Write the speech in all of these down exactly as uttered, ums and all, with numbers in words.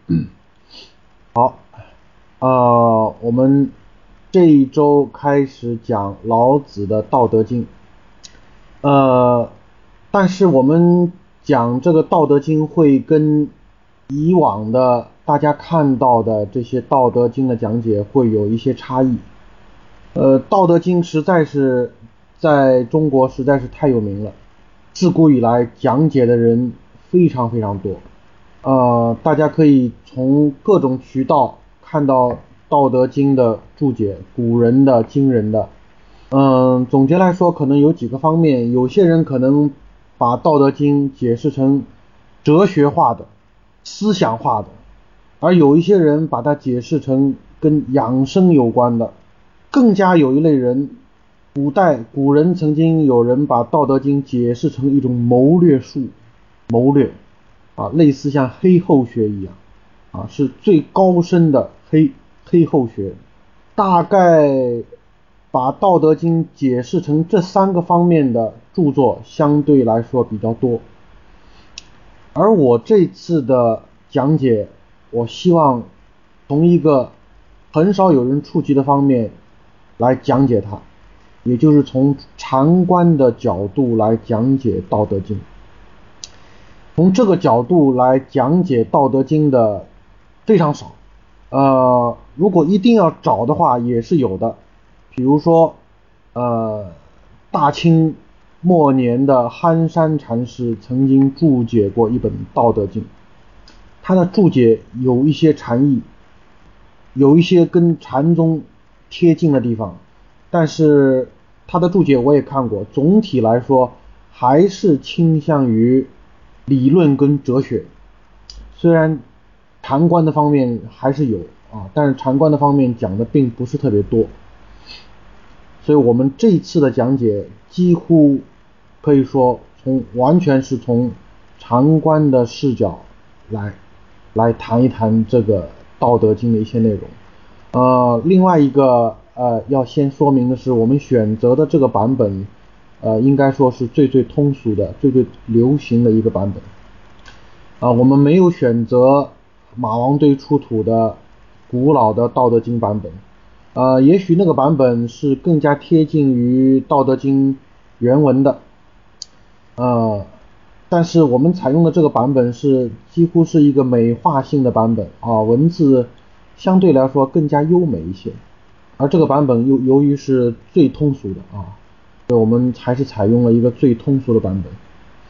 好，呃，我们这一周开始讲老子的《道德经》，呃，但是我们讲这个《道德经》会跟以往的大家看到的这些《道德经》的讲解会有一些差异。呃，《道德经》实在是在中国实在是太有名了，自古以来讲解的人非常非常多。呃，大家可以从各种渠道看到《道德经》的注解，古人的、今人的。嗯，总结来说，可能有几个方面。有些人可能把《道德经》解释成哲学化的、思想化的，而有一些人把它解释成跟养生有关的。更加有一类人，古代古人曾经有人把《道德经》解释成一种谋略术，谋略啊，类似像黑后学一样啊，是最高深的黑黑后学。大概把《道德经》解释成这三个方面的著作相对来说比较多。而我这次的讲解，我希望从一个很少有人触及的方面来讲解它，也就是从禅观的角度来讲解《道德经》。从这个角度来讲解《道德经》的非常少，呃，如果一定要找的话也是有的。比如说呃，大清末年的憨山禅师曾经注解过一本《道德经》，他的注解有一些禅意，有一些跟禅宗贴近的地方，但是他的注解我也看过，总体来说还是倾向于理论跟哲学。虽然禅观的方面还是有啊，但是禅观的方面讲的并不是特别多。所以我们这次的讲解几乎可以说从完全是从禅观的视角来来谈一谈这个道德经的一些内容。呃，另外一个呃要先说明的是，我们选择的这个版本呃应该说是最最通俗的、最最流行的一个版本。啊、呃，我们没有选择马王堆出土的古老的道德经版本。呃，也许那个版本是更加贴近于《道德经》原文的，呃，但是我们采用的这个版本是几乎是一个美化性的版本啊，文字相对来说更加优美一些，而这个版本又由于是最通俗的啊，所以我们还是采用了一个最通俗的版本。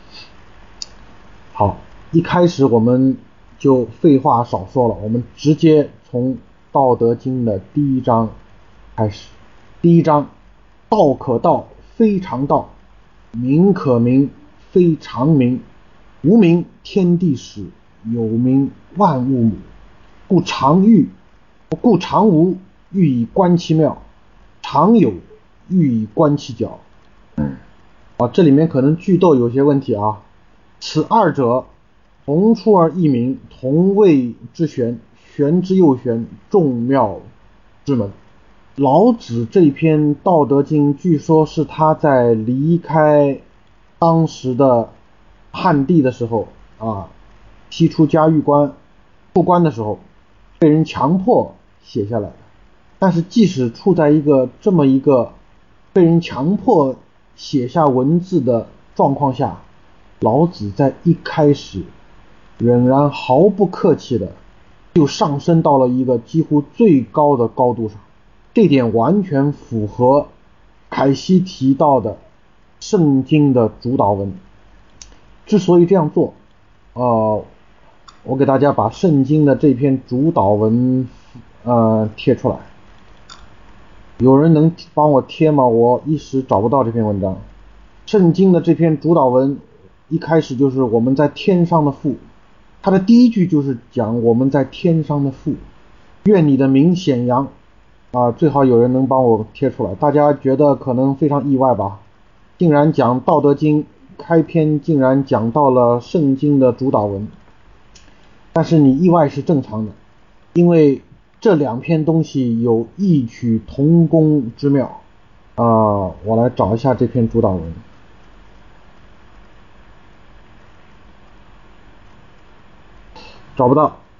好，一开始我们就废话少说了，我们直接从道德经的第一章开始。第一章，道可道非常道，名可名非常名，无名天地始，有名万物母，故常欲故常无，欲以观其妙，常有，欲以观其徼。啊，这里面可能句读有些问题啊。此二者，同出而异名，同谓之玄，玄之又玄，众妙之门。老子这篇《道德经》据说是他在离开当时的汉地的时候啊，提出嘉峪关出关的时候被人强迫写下来的。但是即使处在一个这么一个被人强迫写下文字的状况下，老子在一开始仍然毫不客气的就上升到了一个几乎最高的高度上。这点完全符合凯西提到的圣经的主导文。之所以这样做，呃，我给大家把圣经的这篇主导文呃贴出来。有人能帮我贴吗？我一时找不到这篇文章。圣经的这篇主导文一开始就是我们在天上的父，它的第一句就是讲我们在天上的父，愿你的名显扬。啊，最好有人能帮我贴出来。大家觉得可能非常意外吧，竟然讲《道德经》开篇竟然讲到了圣经的主导文。但是你意外是正常的，因为这两篇东西有异曲同工之妙。啊、呃，我来找一下这篇主导文。找不到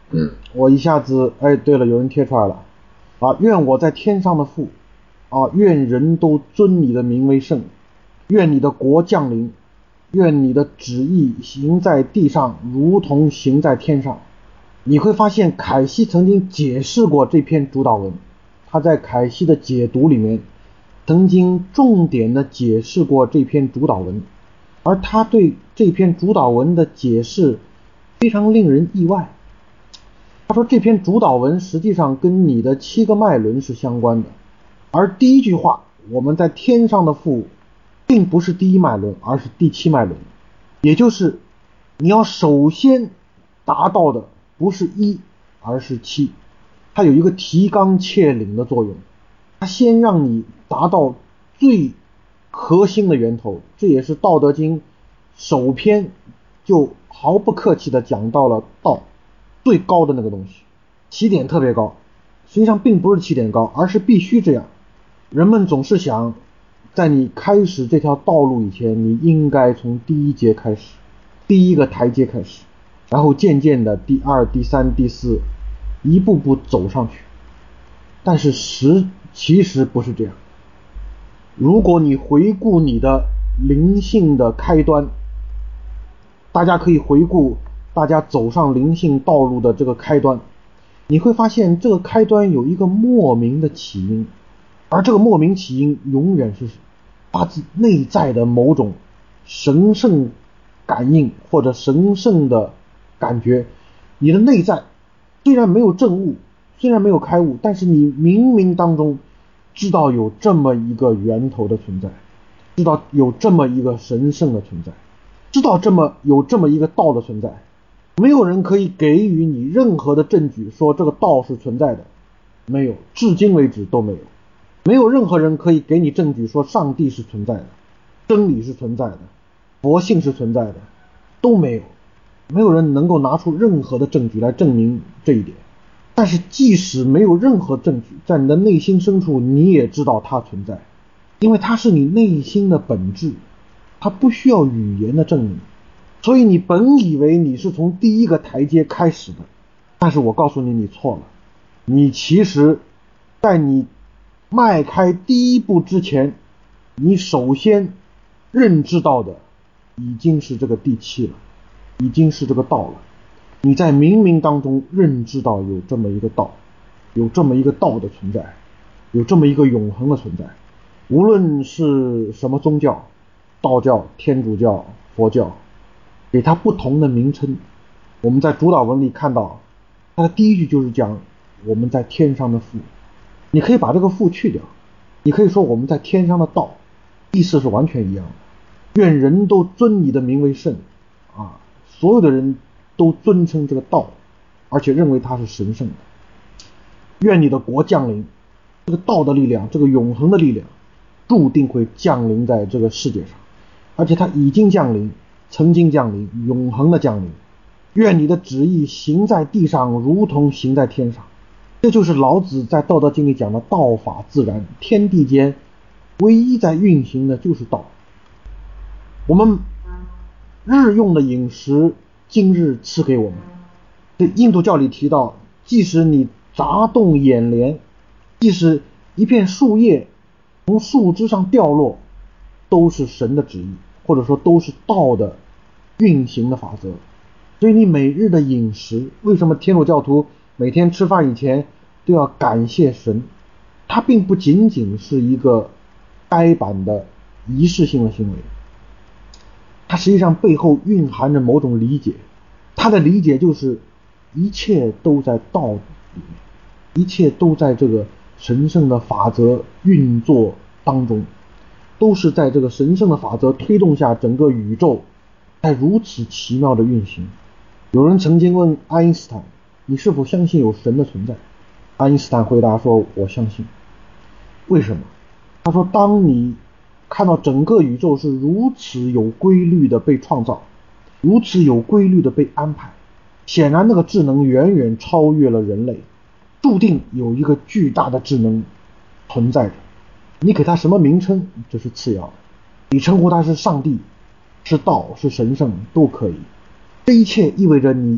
嗯，我一下子，哎，对了，有人贴出来了，啊，愿我在天上的父，啊，愿人都尊你的名为圣，愿你的国降临，愿你的旨意行在地上，如同行在天上。你会发现凯西曾经解释过这篇主祷文，他在凯西的解读里面曾经重点的解释过这篇主祷文，而他对这篇主祷文的解释非常令人意外。他说这篇主祷文实际上跟你的七个脉轮是相关的，而第一句话我们在天上的父并不是第一脉轮，而是第七脉轮，也就是你要首先达到的不是一而是七，它有一个提纲挈领的作用，它先让你达到最核心的源头。这也是道德经首篇就毫不客气的讲到了道最高的那个东西，起点特别高，实际上并不是起点高，而是必须这样。人们总是想在你开始这条道路以前，你应该从第一节开始，第一个台阶开始，然后渐渐的第二、第三、第四一步步走上去。但是实其实不是这样。如果你回顾你的灵性的开端，大家可以回顾大家走上灵性道路的这个开端，你会发现这个开端有一个莫名的起因，而这个莫名起因永远是发自内在的某种神圣感应或者神圣的感觉。你的内在虽然没有证悟，虽然没有开悟，但是你冥冥当中知道有这么一个源头的存在，知道有这么一个神圣的存在，知道这么有这么一个道的存在。没有人可以给予你任何的证据说这个道是存在的，没有，至今为止都没有。没有任何人可以给你证据说上帝是存在的，真理是存在的，佛性是存在的，都没有。没有人能够拿出任何的证据来证明这一点。但是即使没有任何证据，在你的内心深处你也知道它存在，因为它是你内心的本质，它不需要语言的证明。所以你本以为你是从第一个台阶开始的，但是我告诉你，你错了。你其实在你迈开第一步之前，你首先认知到的已经是这个第七了，已经是这个道了。你在冥冥当中认知到有这么一个道，有这么一个道的存在，有这么一个永恒的存在。无论是什么宗教，道教、天主教、佛教，给它不同的名称。我们在主祷文里看到它的第一句就是讲我们在天上的父，你可以把这个父去掉，你可以说我们在天上的道，意思是完全一样的。愿人都尊你的名为圣啊，所有的人都尊称这个道，而且认为它是神圣的。愿你的国降临，这个道的力量，这个永恒的力量注定会降临在这个世界上，而且它已经降临，曾经降临，永恒的降临。愿你的旨意行在地上，如同行在天上。这就是老子在道德经里讲的道法自然，天地间唯一在运行的就是道。我们日用的饮食今日赐给我们，对印度教里提到，即使你眨动眼帘，即使一片树叶从树枝上掉落，都是神的旨意，或者说都是道的运行的法则。所以你每日的饮食，为什么天主教徒每天吃饭以前都要感谢神？它并不仅仅是一个呆板的仪式性的行为，它实际上背后蕴含着某种理解。它的理解就是一切都在道里面，一切都在这个神圣的法则运作当中，都是在这个神圣的法则推动下，整个宇宙在如此奇妙的运行。有人曾经问爱因斯坦，你是否相信有神的存在？爱因斯坦回答说，我相信。为什么？他说，当你看到整个宇宙是如此有规律的被创造，如此有规律的被安排，显然那个智能远远超越了人类，注定有一个巨大的智能存在着。你给它什么名称，这是次要的，你称呼它是上帝，是道，是神圣，都可以。这一切意味着你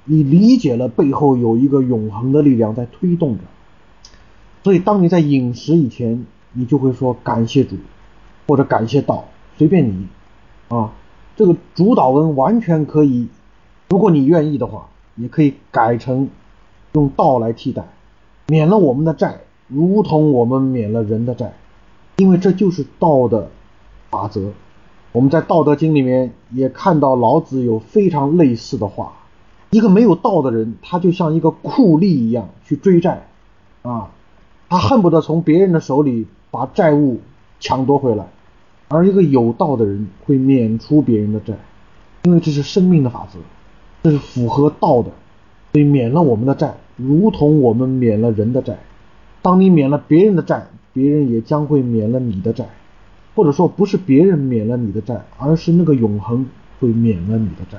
你理解了背后有一个永恒的力量在推动着。所以当你在饮食以前，你就会说感谢主或者感谢道，随便你啊。这个主导文完全可以，如果你愿意的话，也可以改成用道来替代，免了我们的债，如同我们免了人的债。因为这就是道的法则。我们在道德经里面也看到老子有非常类似的话。一个没有道的人，他就像一个酷吏一样去追债啊，他恨不得从别人的手里把债务抢夺回来。而一个有道的人会免除别人的债，因为这是生命的法则，这是符合道的，所以免了我们的债，如同我们免了人的债。当你免了别人的债，别人也将会免了你的债，或者说不是别人免了你的债，而是那个永恒会免了你的债。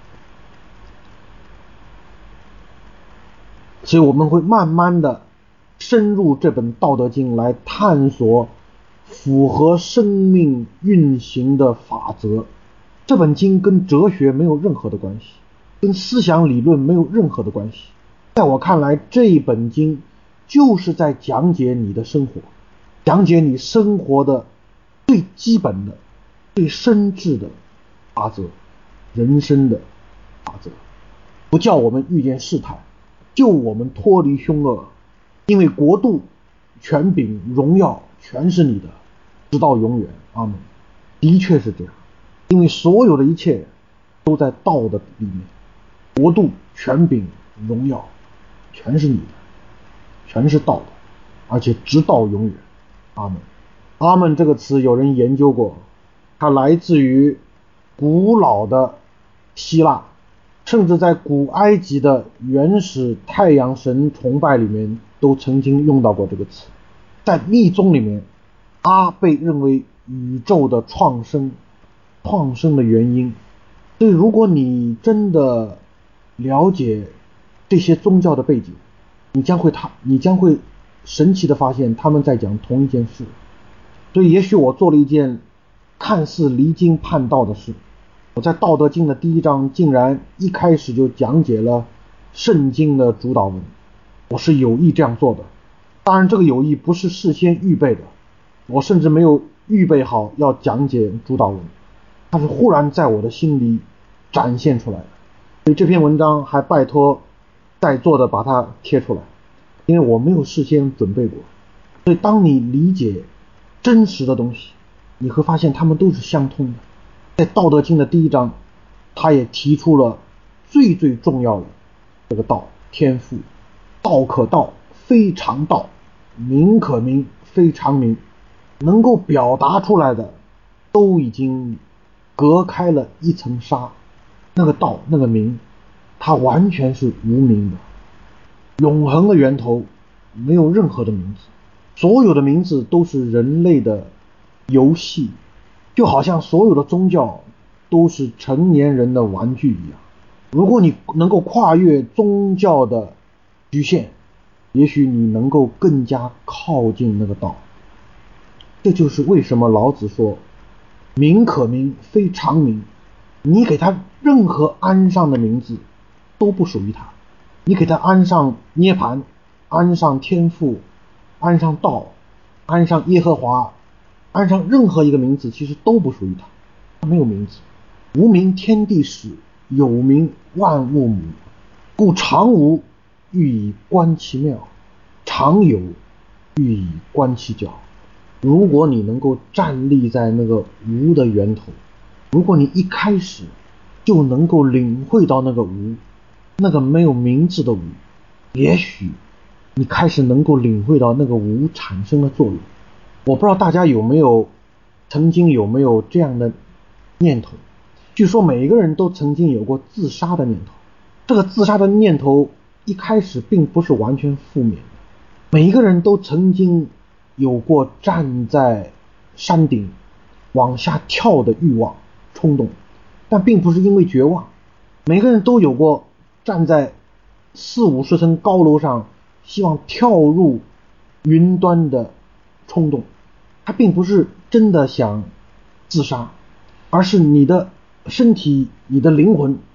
所以我们会慢慢的深入这本道德经来探索符合生命运行的法则。这本经跟哲学没有任何的关系，跟思想理论没有任何的关系。在我看来，这本经就是在讲解你的生活，讲解你生活的最基本的最深挚的法则，人生的法则，不叫我们遇见试探，救我们脱离凶恶，因为国度权柄荣耀全是你的，直到永远。阿们。的确是这样，因为所有的一切都在道的里面，国度权柄荣耀全是你的，全是道的，而且直到永远。阿们。阿们这个词有人研究过，它来自于古老的希腊，甚至在古埃及的原始太阳神崇拜里面都曾经用到过这个词。在密宗里面，阿被认为宇宙的创生创生的原因。所以如果你真的了解这些宗教的背景，你将会他你将会神奇的发现他们在讲同一件事。所以也许我做了一件看似离经叛道的事，我在道德经的第一章竟然一开始就讲解了圣经的主导文，我是有意这样做的。当然这个有意不是事先预备的，我甚至没有预备好要讲解主导文，它是忽然在我的心里展现出来的。所以这篇文章还拜托在座的把它贴出来，因为我没有事先准备过。所以当你理解真实的东西，你会发现它们都是相通的。在道德经的第一章，他也提出了最最重要的这个道，天赋。道可道非常道，名可名非常名。能够表达出来的都已经隔开了一层纱，那个道那个名它完全是无名的。永恒的源头没有任何的名字，所有的名字都是人类的游戏，就好像所有的宗教都是成年人的玩具一样。如果你能够跨越宗教的局限，也许你能够更加靠近那个道。这就是为什么老子说名可名非常名。你给他任何安上的名字都不属于他，你给他安上涅槃，安上天赋，安上道，安上耶和华，安上任何一个名字其实都不属于他，他没有名字。无名天地始，有名万物母，故常无欲以观其妙，常有欲以观其徼。如果你能够站立在那个无的源头，如果你一开始就能够领会到那个无，那个没有名字的无，也许你开始能够领会到那个无产生的作用。我不知道大家有没有曾经有没有这样的念头，据说每一个人都曾经有过自杀的念头。这个自杀的念头一开始并不是完全负面的，每一个人都曾经有过站在山顶往下跳的欲望冲动，但并不是因为绝望。每个人都有过站在四五十层高楼上希望跳入云端的冲动，他并不是真的想自杀，而是你的身体你的灵魂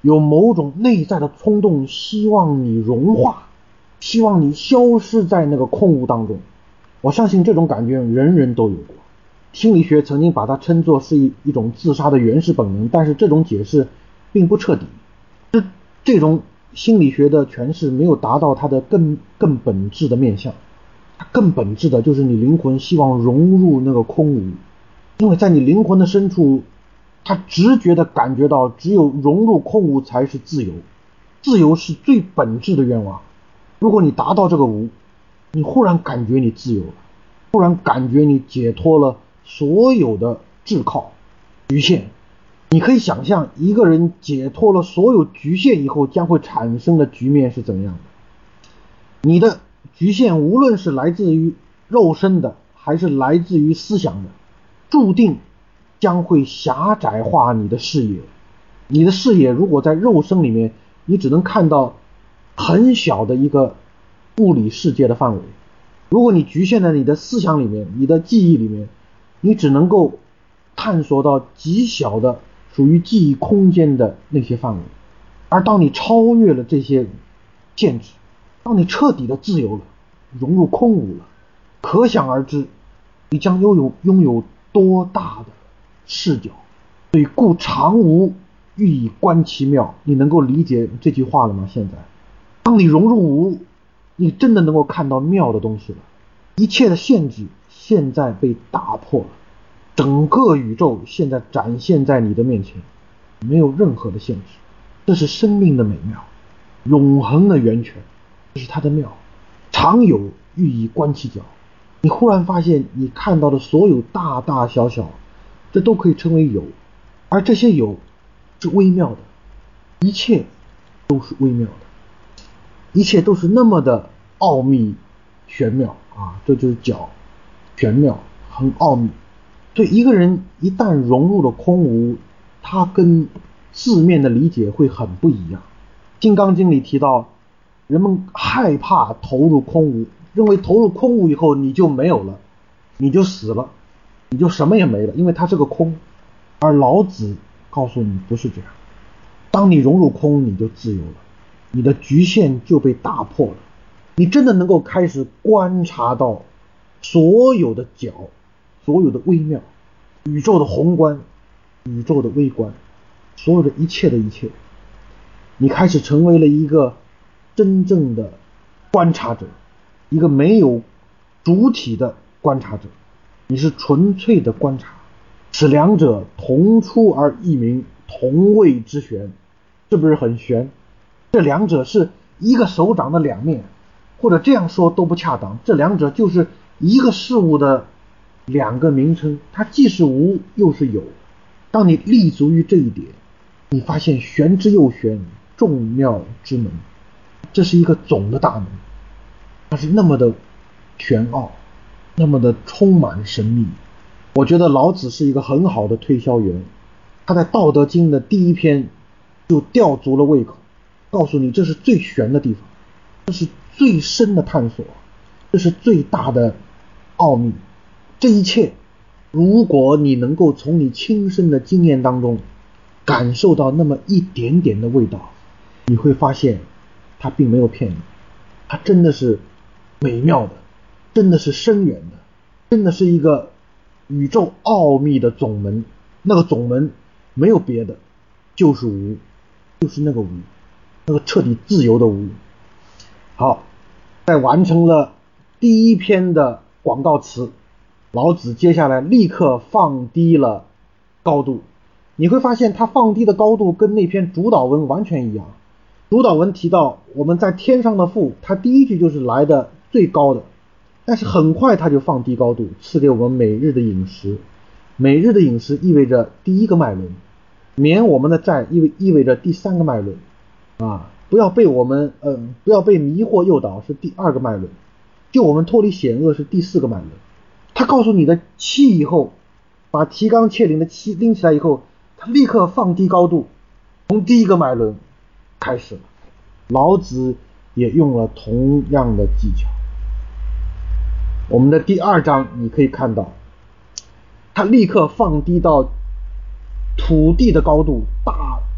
有某种内在的冲动，希望你融化，希望你消失在那个空无当中。我相信这种感觉人人都有过。心理学曾经把它称作是一一种自杀的原始本能，但是这种解释并不彻底。这这种心理学的诠释没有达到它的更更本质的面向。它更本质的就是你灵魂希望融入那个空无，因为在你灵魂的深处，它直觉的感觉到只有融入空无才是自由，自由是最本质的愿望。如果你达到这个无，你忽然感觉你自由了，忽然感觉你解脱了所有的桎梏局限。你可以想象一个人解脱了所有局限以后将会产生的局面是怎样的。你的局限无论是来自于肉身的还是来自于思想的，注定将会狭窄化你的视野。你的视野如果在肉身里面，你只能看到很小的一个物理世界的范围。如果你局限在你的思想里面，你的记忆里面，你只能够探索到极小的属于记忆空间的那些范围。而当你超越了这些限制，当你彻底的自由了，融入空无了，可想而知你将拥有拥有多大的视角。所以故常无欲以观其妙。你能够理解这句话了吗？现在当你融入无，你真的能够看到妙的东西了。一切的限制现在被打破了，整个宇宙现在展现在你的面前，没有任何的限制。这是生命的美妙，永恒的源泉，这是它的妙。常有欲以观其角。你忽然发现你看到的所有大大小小，这都可以称为有，而这些有是微妙的，一切都是微妙的，一切都是那么的奥秘玄妙啊！这就是角，玄妙，很奥秘。所以一个人一旦融入了空无，他跟字面的理解会很不一样。金刚经里提到，人们害怕投入空无，认为投入空无以后你就没有了，你就死了，你就什么也没了，因为它是个空。而老子告诉你不是这样，当你融入空，你就自由了，你的局限就被打破了，你真的能够开始观察到所有的角，所有的微妙，宇宙的宏观，宇宙的微观，所有的一切的一切。你开始成为了一个真正的观察者，一个没有主体的观察者，你是纯粹的观察。此两者同出而异名，同谓之玄。是不是很玄？这两者是一个手掌的两面，或者这样说都不恰当，这两者就是一个事物的两个名称，它既是无又是有。当你立足于这一点，你发现玄之又玄，众妙之门。这是一个总的大门，它是那么的玄奥，那么的充满神秘。我觉得老子是一个很好的推销员，他在《道德经》的第一篇就吊足了胃口，告诉你这是最玄的地方，这是最深的探索，这是最大的奥秘。这一切如果你能够从你亲身的经验当中感受到那么一点点的味道，你会发现它并没有骗你，它真的是美妙的，真的是深远的，真的是一个宇宙奥秘的总门。那个总门没有别的，就是无，就是那个无，那个彻底自由的无。好，在完成了第一篇的广告词，老子接下来立刻放低了高度。你会发现他放低的高度跟那篇主导文完全一样。主导文提到我们在天上的父，他第一句就是来的最高的，但是很快他就放低高度，赐给我们每日的饮食。每日的饮食意味着第一个脉轮，免我们的债意味意味着第三个脉轮啊，不要被我们呃不要被迷惑诱导是第二个脉轮，救我们脱离险恶是第四个脉轮。他告诉你的气以后，把提纲挈领的气拎起来以后，他立刻放低高度，从第一个脉轮开始了。老子也用了同样的技巧。我们的第二章你可以看到，他立刻放低到土地的高度，大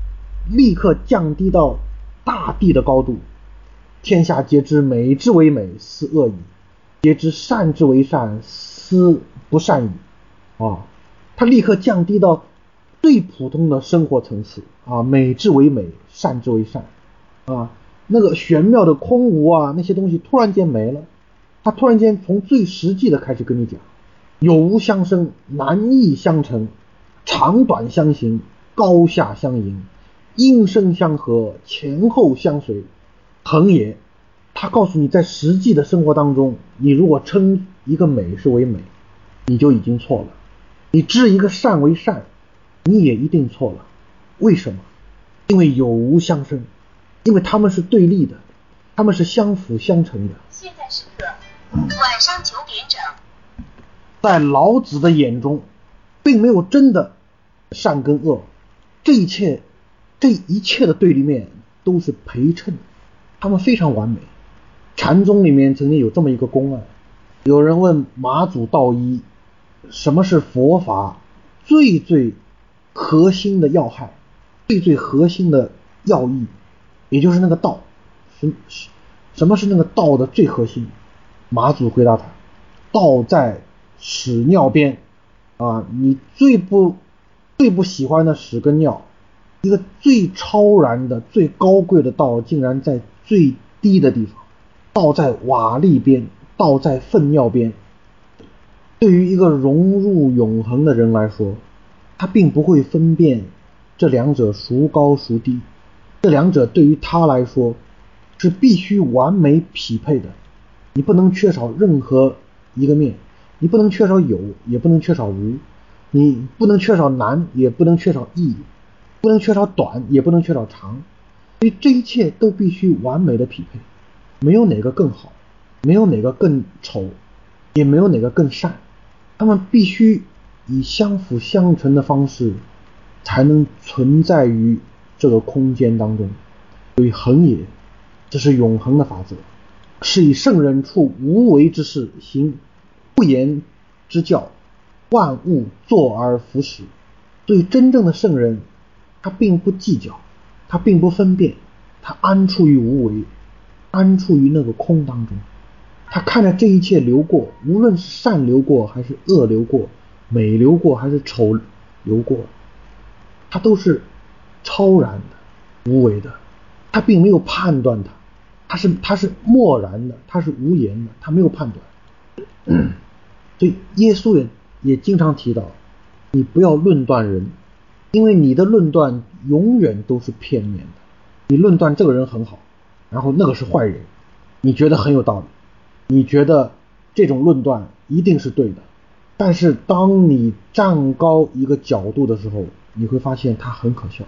立刻降低到大地的高度。天下皆知美之为美，斯恶已；皆知善之为善，斯不善已。啊，他立刻降低到最普通的生活层次啊，美之为美，善之为善。啊，那个玄妙的空无啊，那些东西突然间没了。他突然间从最实际的开始跟你讲，有无相生，难易相成，长短相形，高下相迎，应声相和，前后相随，恒也。他告诉你，在实际的生活当中，你如果称一个美是为美，你就已经错了；你知一个善为善，你也一定错了。为什么？因为有无相生，因为他们是对立的，他们是相辅相成的。 现在时刻晚上九点整。 在老子的眼中，并没有真的善跟恶，这一切这一切的对立面都是陪衬，他们非常完美。禅宗里面曾经有这么一个公案，有人问马祖道一，什么是佛法最最核心的要害，最最核心的要义，也就是那个道，什什么是那个道的最核心？马祖回答他，道在屎尿边啊，你最不最不喜欢的屎跟尿，一个最超然的最高贵的道竟然在最低的地方。道在瓦砾边，道在粪尿边。对于一个融入永恒的人来说，他并不会分辨这两者孰高孰低，这两者对于他来说是必须完美匹配的，你不能缺少任何一个面，你不能缺少有，也不能缺少无，你不能缺少难，也不能缺少易，不能缺少短，也不能缺少长，所以这一切都必须完美的匹配，没有哪个更好，没有哪个更丑，也没有哪个更善，他们必须以相辅相成的方式才能存在于这个空间当中。所以恒也，这是永恒的法则，是以圣人处无为之事，行不言之教，万物作而弗始。所以真正的圣人，他并不计较，他并不分辨，他安处于无为，安处于那个空当中。他看着这一切流过，无论是善流过还是恶流过，美流过还是丑流过，他都是超然的，无为的，他并没有判断它，他是他是漠然的，他是无言的，他没有判断。所以耶稣也也经常提到，你不要论断人，因为你的论断永远都是片面的。你论断这个人很好，然后那个是坏人，你觉得很有道理，你觉得这种论断一定是对的，但是当你站高一个角度的时候，你会发现它很可笑。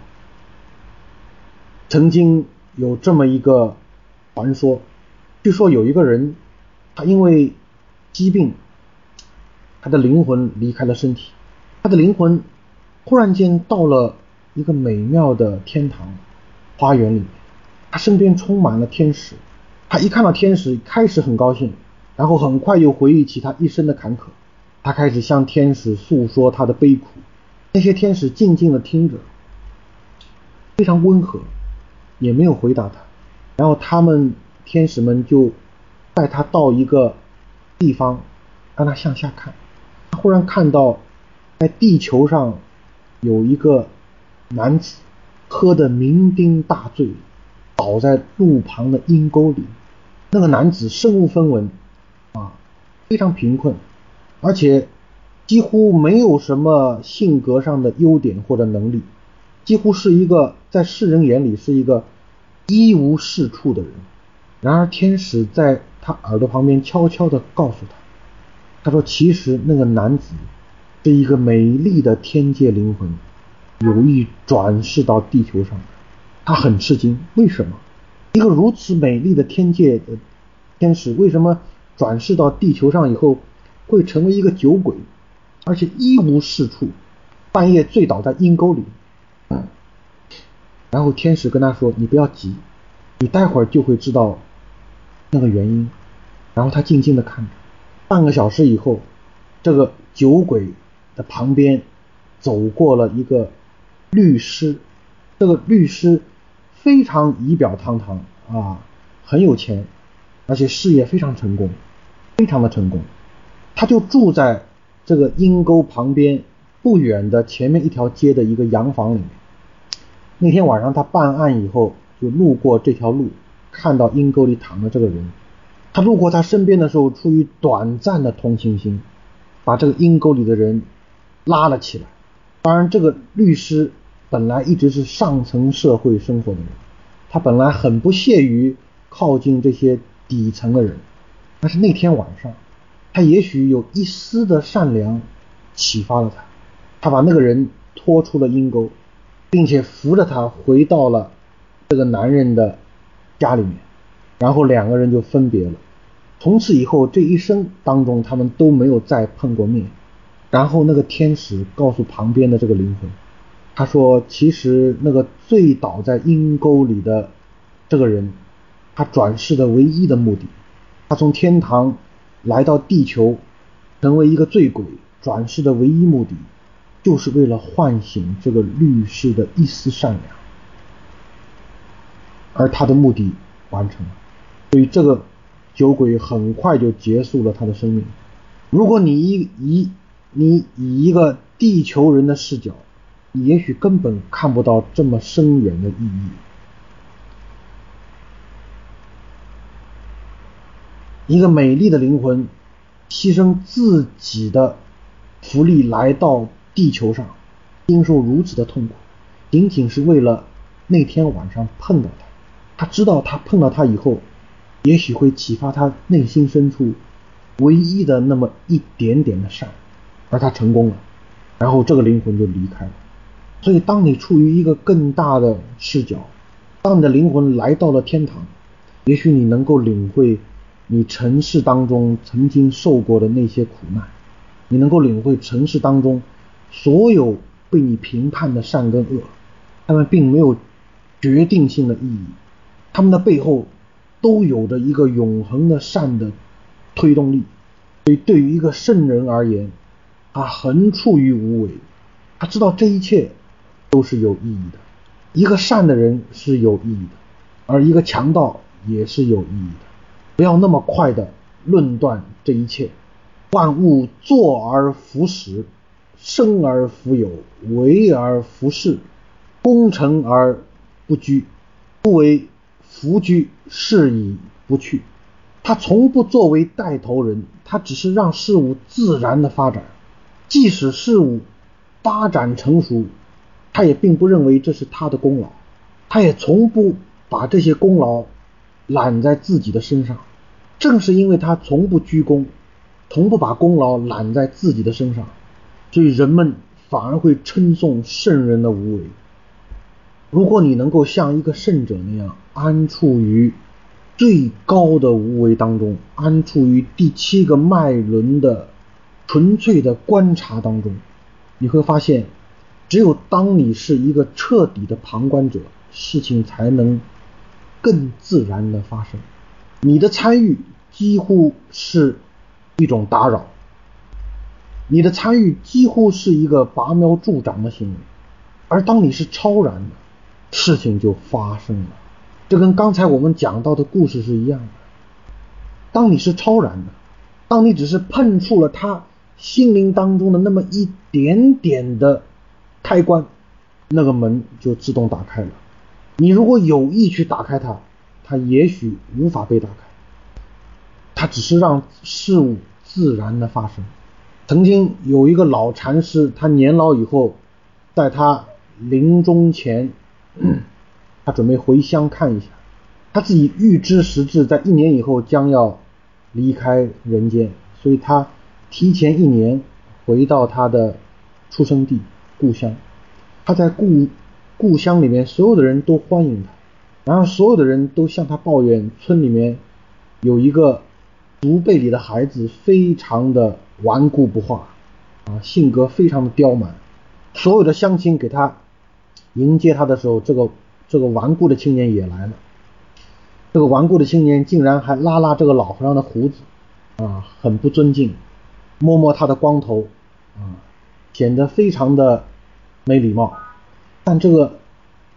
曾经有这么一个传说，据说有一个人，他因为疾病，他的灵魂离开了身体，他的灵魂忽然间到了一个美妙的天堂花园里面，他身边充满了天使，他一看到天使开始很高兴，然后很快又回忆起他一生的坎坷，他开始向天使诉说他的悲苦，那些天使静静地听着，非常温和，也没有回答他。然后他们天使们就带他到一个地方，让他向下看。他忽然看到在地球上有一个男子喝得酩酊大醉，倒在路旁的阴沟里。那个男子身无分文啊，非常贫困，而且几乎没有什么性格上的优点或者能力，几乎是一个在世人眼里是一个一无是处的人。然而天使在他耳朵旁边悄悄地告诉他，他说其实那个男子是一个美丽的天界灵魂，有意转世到地球上。他很吃惊，为什么一个如此美丽的天界的天使，为什么转世到地球上以后会成为一个酒鬼，而且一无是处，半夜醉倒在阴沟里。嗯，然后天使跟他说，你不要急，你待会儿就会知道那个原因。然后他静静地看着，半个小时以后，这个酒鬼的旁边走过了一个律师， 这个律师非常仪表堂堂啊，很有钱，而且事业非常成功，非常的成功。他就住在这个阴沟旁边不远的前面一条街的一个洋房里面。那天晚上他办案以后，就路过这条路，看到阴沟里躺着这个人。他路过他身边的时候，出于短暂的同情心，把这个阴沟里的人拉了起来。当然这个律师本来一直是上层社会生活的人，他本来很不屑于靠近这些底层的人，但是那天晚上他也许有一丝的善良启发了他，他把那个人拖出了阴沟，并且扶着他回到了这个男人的家里面，然后两个人就分别了。从此以后这一生当中他们都没有再碰过面。然后那个天使告诉旁边的这个灵魂，他说其实那个醉倒在阴沟里的这个人，他转世的唯一的目的，他从天堂来到地球成为一个醉鬼，转世的唯一目的就是为了唤醒这个律师的一丝善良，而他的目的完成了。所以这个酒鬼很快就结束了他的生命。如果你以以你以一个地球人的视角，你也许根本看不到这么深远的意义。一个美丽的灵魂牺牲自己的福利来到地球上，经受如此的痛苦，仅仅是为了那天晚上碰到他。他知道他碰到他以后，也许会启发他内心深处唯一的那么一点点的善，而他成功了，然后这个灵魂就离开了。所以当你处于一个更大的视角，当你的灵魂来到了天堂，也许你能够领会你尘世当中曾经受过的那些苦难，你能够领会尘世当中所有被你评判的善跟恶，他们并没有决定性的意义，他们的背后都有着一个永恒的善的推动力。所以对于一个圣人而言，他横处于无为，他知道这一切都是有意义的。一个善的人是有意义的，而一个强盗也是有意义的。不要那么快的论断这一切。万物作而弗始，生而弗有，为而弗恃，功成而不居，不为弗居，是以不去。他从不作为带头人，他只是让事物自然的发展。即使事物发展成熟，他也并不认为这是他的功劳，他也从不把这些功劳揽在自己的身上。正是因为他从不居功，从不把功劳揽在自己的身上，所以人们反而会称颂圣人的无为。如果你能够像一个圣者那样安处于最高的无为当中，安处于第七个脉轮的纯粹的观察当中，你会发现只有当你是一个彻底的旁观者，事情才能更自然的发生。你的参与几乎是一种打扰，你的参与几乎是一个拔苗助长的行为，而当你是超然的，事情就发生了。这跟刚才我们讲到的故事是一样的。当你是超然的，当你只是碰触了他心灵当中的那么一点点的开关，那个门就自动打开了。你如果有意去打开它，它也许无法被打开，它只是让事物自然的发生。曾经有一个老禅师，他年老以后，在他临终前，他准备回乡看一下，他自己预知时至，在一年以后将要离开人间，所以他提前一年回到他的出生地故乡。他在故故乡里面，所有的人都欢迎他，然后所有的人都向他抱怨村里面有一个族辈里的孩子非常的顽固不化啊，性格非常的刁蛮。所有的乡亲给他迎接他的时候，这个这个顽固的青年也来了。这个顽固的青年竟然还拉拉这个老和尚的胡子啊，很不尊敬，摸摸他的光头啊，显得非常的没礼貌。但这个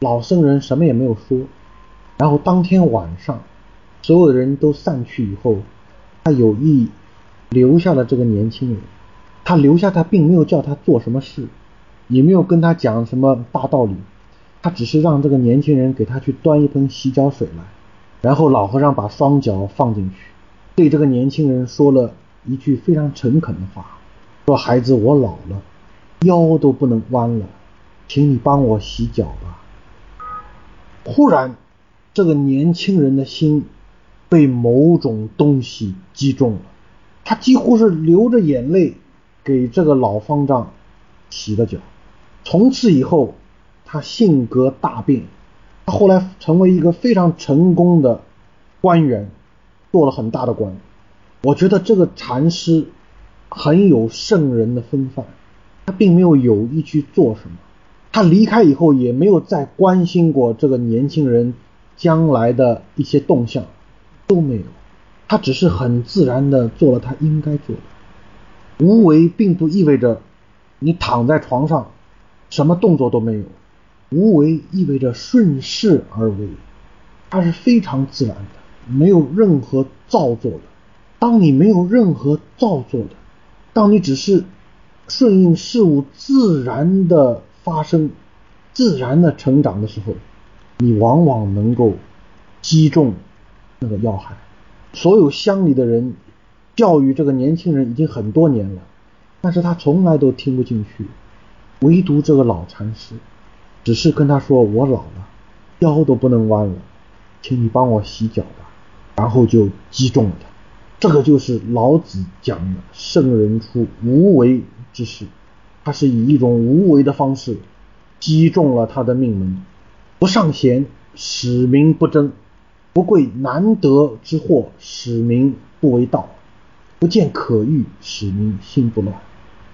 老僧人什么也没有说。然后当天晚上所有的人都散去以后，他有意留下了这个年轻人。他留下他并没有叫他做什么事，也没有跟他讲什么大道理，他只是让这个年轻人给他去端一盆洗脚水来。然后老和尚把双脚放进去，对这个年轻人说了一句非常诚恳的话，说孩子，我老了，腰都不能弯了，请你帮我洗脚吧。忽然这个年轻人的心被某种东西击中了，他几乎是流着眼泪给这个老方丈洗了脚。从此以后他性格大变，他后来成为一个非常成功的官员，做了很大的官。我觉得这个禅师很有圣人的风范，他并没有有意去做什么，他离开以后也没有再关心过这个年轻人将来的一些动向，都没有，他只是很自然的做了他应该做的。无为并不意味着你躺在床上什么动作都没有，无为意味着顺势而为，它是非常自然的，没有任何造作的。当你没有任何造作的，当你只是顺应事物自然的发生，自然的成长的时候，你往往能够击中那个要害。所有乡里的人教育这个年轻人已经很多年了，但是他从来都听不进去，唯独这个老禅师只是跟他说，我老了，腰都不能弯了，请你帮我洗脚吧，然后就击中了他。这个就是老子讲的圣人出无为之事，他是以一种无为的方式击中了他的命门。不尚贤，使民不争；不贵难得之货，使民不为道；不见可欲，使民心不乱。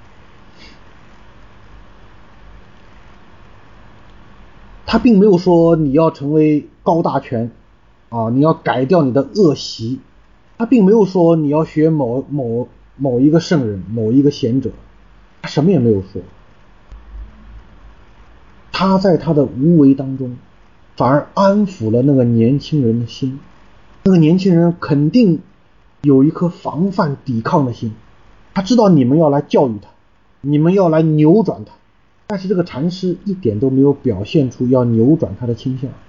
他并没有说你要成为高大全啊，你要改掉你的恶习，他并没有说你要学某某某一个圣人，某一个贤者，他什么也没有说。他在他的无为当中反而安抚了那个年轻人的心。那个年轻人肯定有一颗防范抵抗的心，他知道你们要来教育他，你们要来扭转他，但是这个禅师一点都没有表现出要扭转他的倾向，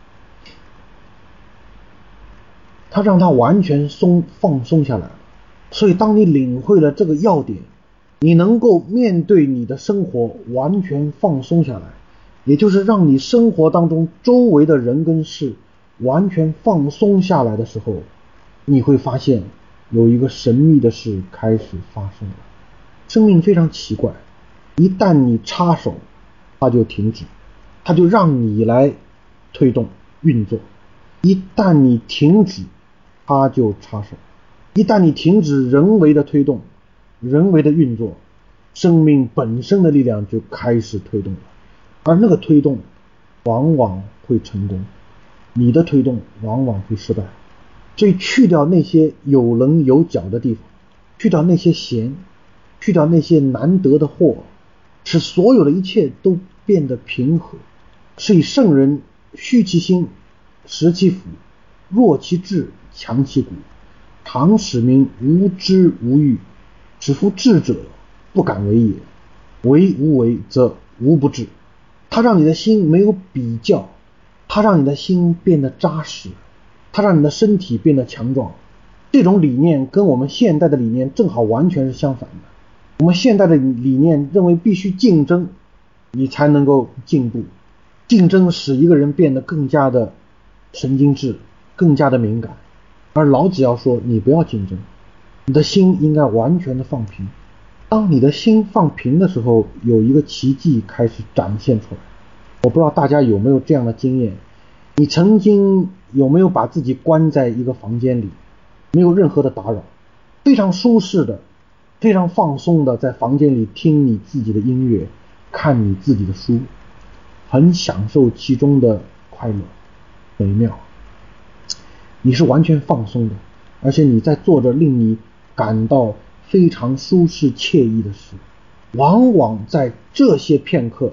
他让他完全松放松下来了。所以当你领会了这个要点，你能够面对你的生活完全放松下来，也就是让你生活当中周围的人跟事完全放松下来的时候，你会发现有一个神秘的事开始发生了。生命非常奇怪，一旦你插手，它就停止，它就让你来推动运作；一旦你停止，它就插手；一旦你停止人为的推动，人为的运作，生命本身的力量就开始推动了。而那个推动往往会成功，你的推动往往会失败。所以去掉那些有棱有角的地方，去掉那些闲，去掉那些难得的货，使所有的一切都变得平和。是以圣人虚其心，实其腹，弱其志，强其骨，常使民无知无欲，使夫智者不敢为也，为无为则无不治。他让你的心没有比较，他让你的心变得扎实，他让你的身体变得强壮。这种理念跟我们现代的理念正好完全是相反的。我们现代的理念认为必须竞争，你才能够进步。竞争使一个人变得更加的神经质，更加的敏感。而老子要说，你不要竞争，你的心应该完全的放平。当你的心放平的时候，有一个奇迹开始展现出来。我不知道大家有没有这样的经验，你曾经有没有把自己关在一个房间里，没有任何的打扰，非常舒适的，非常放松的在房间里听你自己的音乐，看你自己的书，很享受其中的快乐美妙。你是完全放松的，而且你在做着令你感到非常舒适惬意的事。往往在这些片刻，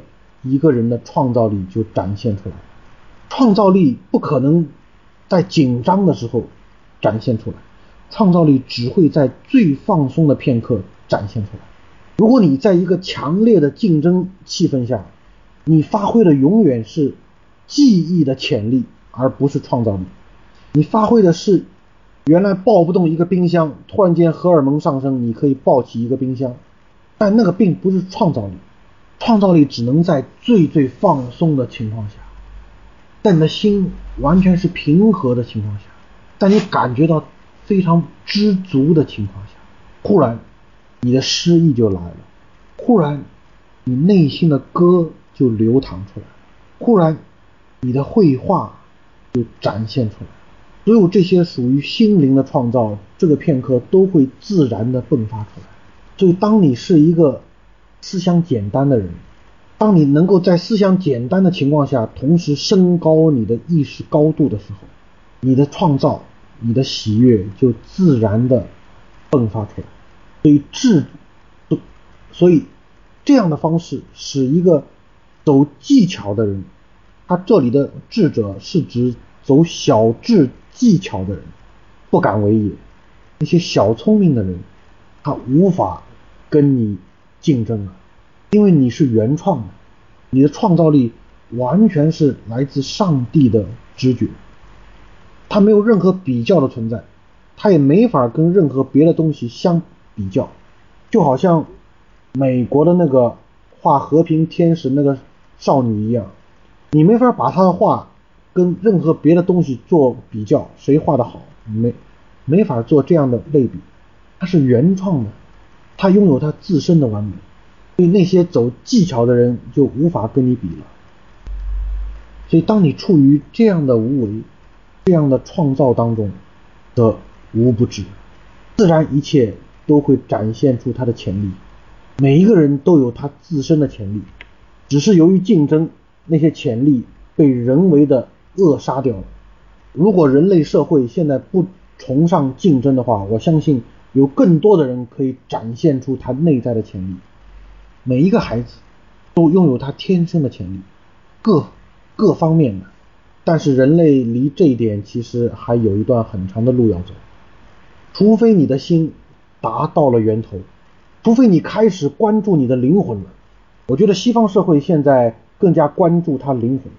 一个人的创造力就展现出来。创造力不可能在紧张的时候展现出来，创造力只会在最放松的片刻展现出来。如果你在一个强烈的竞争气氛下，你发挥的永远是记忆的潜力，而不是创造力。你发挥的是原来抱不动一个冰箱，突然间荷尔蒙上升，你可以抱起一个冰箱，但那个并不是创造力。创造力只能在最最放松的情况下，在你的心完全是平和的情况下，在你感觉到非常知足的情况下，忽然你的诗意就来了，忽然你内心的歌就流淌出来，忽然你的绘画就展现出来。所有这些属于心灵的创造，这个片刻都会自然的迸发出来。所以当你是一个思想简单的人，当你能够在思想简单的情况下同时升高你的意识高度的时候，你的创造，你的喜悦就自然的迸发出来。所以智所以这样的方式使一个走技巧的人，他这里的智者是指走小智技巧的人，不敢为也。那些小聪明的人，他无法跟你竞争了，因为你是原创的，你的创造力完全是来自上帝的知觉，它没有任何比较的存在，它也没法跟任何别的东西相比较。就好像美国的那个画和平天使那个少女一样，你没法把她的画跟任何别的东西做比较，谁画得好，没没法做这样的类比。它是原创的，它拥有它自身的完美，所以那些走技巧的人就无法跟你比了。所以当你处于这样的无为，这样的创造当中的无不止，自然一切都会展现出它的潜力。每一个人都有他自身的潜力，只是由于竞争，那些潜力被人为的扼杀掉了。如果人类社会现在不崇尚竞争的话，我相信有更多的人可以展现出他内在的潜力。每一个孩子都拥有他天生的潜力，各各方面的，但是人类离这一点其实还有一段很长的路要走。除非你的心达到了源头，除非你开始关注你的灵魂了。我觉得西方社会现在更加关注他灵魂，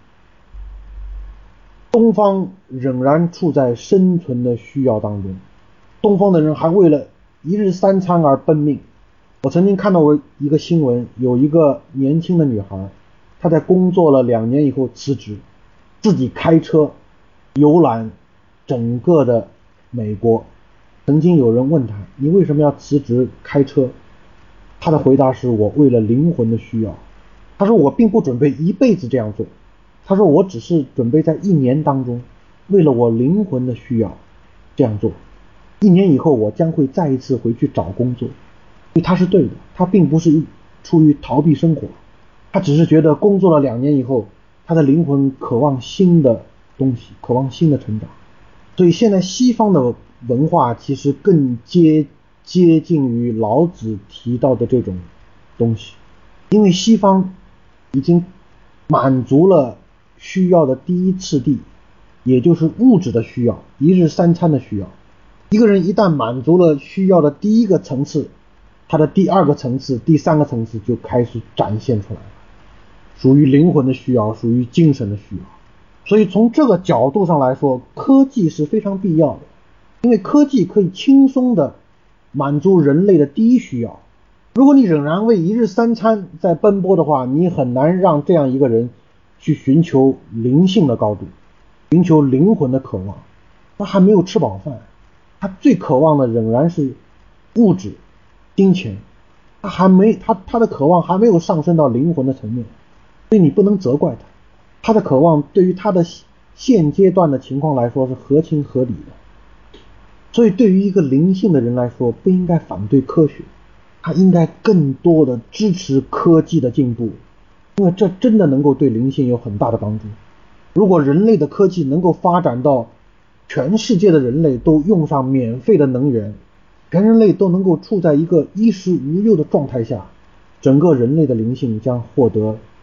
东方仍然处在生存的需要当中，东方的人还为了一日三餐而奔命。我曾经看到过一个新闻，有一个年轻的女孩，她在工作了两年以后辞职，自己开车游览整个的美国。曾经有人问她，你为什么要辞职开车？她的回答是，我为了灵魂的需要。她说我并不准备一辈子这样做，她说我只是准备在一年当中为了我灵魂的需要这样做，一年以后我将会再一次回去找工作。所以她是对的，她并不是出于逃避生活，她只是觉得工作了两年以后，她的灵魂渴望新的东西，渴望新的成长。所以现在西方的文化其实更接接近于老子提到的这种东西，因为西方已经满足了需要的第一次第，也就是物质的需要，一日三餐的需要。一个人一旦满足了需要的第一个层次，他的第二个层次、第三个层次就开始展现出来了，属于灵魂的需要，属于精神的需要。所以从这个角度上来说，科技是非常必要的，因为科技可以轻松的满足人类的第一需要。如果你仍然为一日三餐在奔波的话，你很难让这样一个人去寻求灵性的高度，寻求灵魂的渴望。他还没有吃饱饭，他最渴望的仍然是物质、金钱，他还没他他的渴望还没有上升到灵魂的层面，所以你不能责怪他。他的渴望对于他的现阶段的情况来说是合情合理的。所以对于一个灵性的人来说，不应该反对科学，他应该更多的支持科技的进步，因为这真的能够对灵性有很大的帮助。如果人类的科技能够发展到全世界的人类都用上免费的能源，全人类都能够处在一个衣食无忧的状态下，整个人类的灵性将获得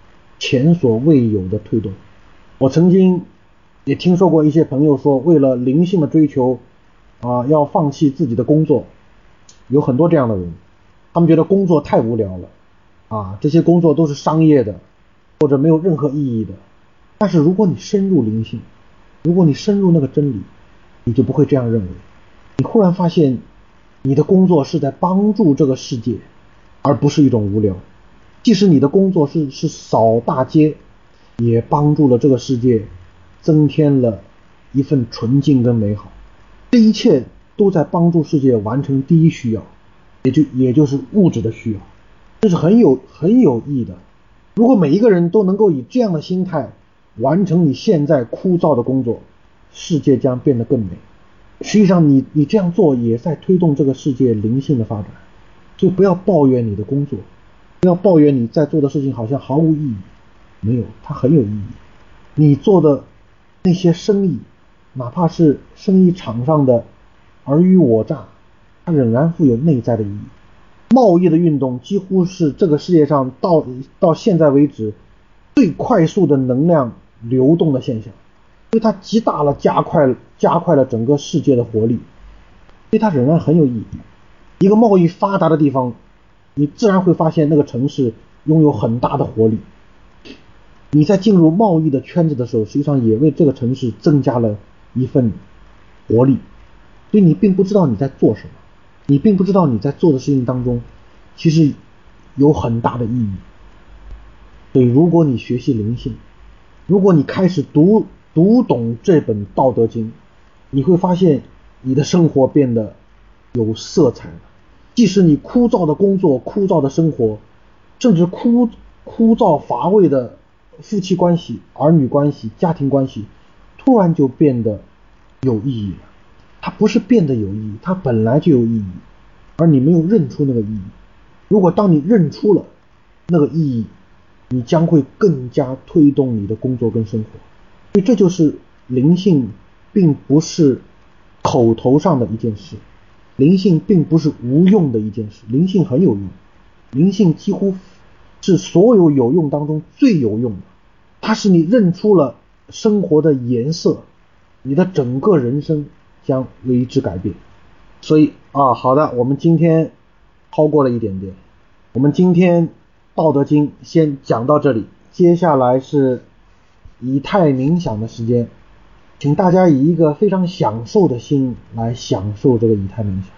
前所未有的推动。我曾经也听说过一些朋友说，为了灵性的追求啊，要放弃自己的工作，有很多这样的人，他们觉得工作太无聊了啊，这些工作都是商业的，或者没有任何意义的。但是如果你深入灵性，如果你深入那个真理，你就不会这样认为。你忽然发现你的工作是在帮助这个世界，而不是一种无聊。即使你的工作是是扫大街，也帮助了这个世界增添了一份纯净跟美好。这一切都在帮助世界完成第一需要，也就也就是物质的需要。这是很有很有意义的。如果每一个人都能够以这样的心态完成你现在枯燥的工作，世界将变得更美。实际上你你这样做也在推动这个世界灵性的发展。所以不要抱怨你的工作，不要抱怨你在做的事情好像毫无意义。没有，它很有意义。你做的那些生意，哪怕是生意场上的尔虞我诈，它仍然富有内在的意义。贸易的运动几乎是这个世界上到到现在为止最快速的能量流动的现象，所以它极大了加快加快了整个世界的活力，所以它仍然很有意义。一个贸易发达的地方，你自然会发现那个城市拥有很大的活力。你在进入贸易的圈子的时候，实际上也为这个城市增加了一份活力。所以你并不知道你在做什么，你并不知道你在做的事情当中其实有很大的意义。所以如果你学习灵性，如果你开始读读懂这本道德经，你会发现你的生活变得有色彩了。即使你枯燥的工作、枯燥的生活，甚至枯枯燥乏味的夫妻关系、儿女关系、家庭关系，突然就变得有意义了。它不是变得有意义，它本来就有意义，而你没有认出那个意义。如果当你认出了那个意义，你将会更加推动你的工作跟生活。所以这就是灵性并不是口头上的一件事，灵性并不是无用的一件事，灵性很有用，灵性几乎是所有有用当中最有用的。它是你认出了生活的颜色，你的整个人生将为之改变。所以啊，好的，我们今天超过了一点点，我们今天道德经先讲到这里，接下来是以太冥想的时间，请大家以一个非常享受的心来享受这个以太冥想。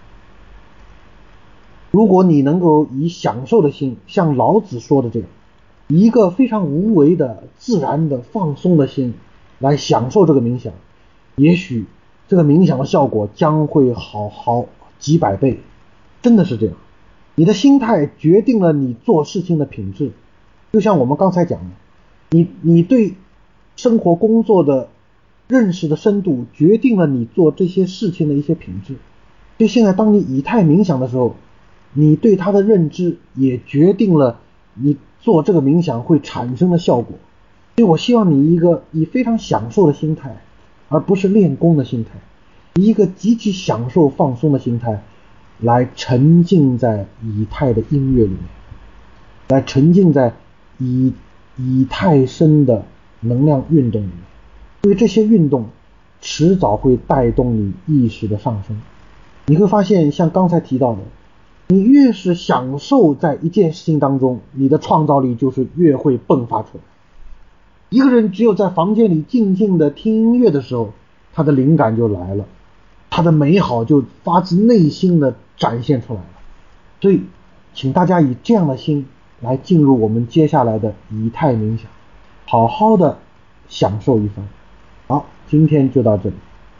如果你能够以享受的心，像老子说的这样，以一个非常无为的、自然的、放松的心来享受这个冥想，也许这个冥想的效果将会好好几百倍。真的是这样，你的心态决定了你做事情的品质。就像我们刚才讲的，你你对生活工作的认识的深度决定了你做这些事情的一些品质。所以现在当你以太冥想的时候，你对它的认知也决定了你做这个冥想会产生的效果。所以我希望你一个以非常享受的心态，而不是练功的心态，以一个极其享受放松的心态来沉浸在以太的音乐里面，来沉浸在以以太深的能量运动里面。因为这些运动迟早会带动你意识的上升。你会发现像刚才提到的，你越是享受在一件事情当中，你的创造力就是越会迸发出来。一个人只有在房间里静静的听音乐的时候，他的灵感就来了，他的美好就发自内心的展现出来了。所以请大家以这样的心来进入我们接下来的以太冥想，好好的享受一番。好，今天就到这里。